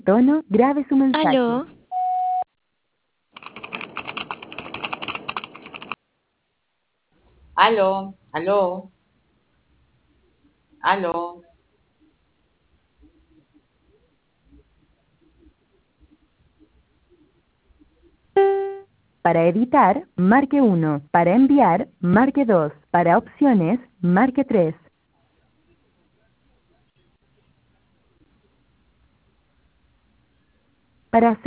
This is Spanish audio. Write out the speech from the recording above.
tono, grabe su mensaje. Aló, Aló, aló, aló. Para editar, marque 1. Para enviar, marque 2. Para opciones, marque 3. Para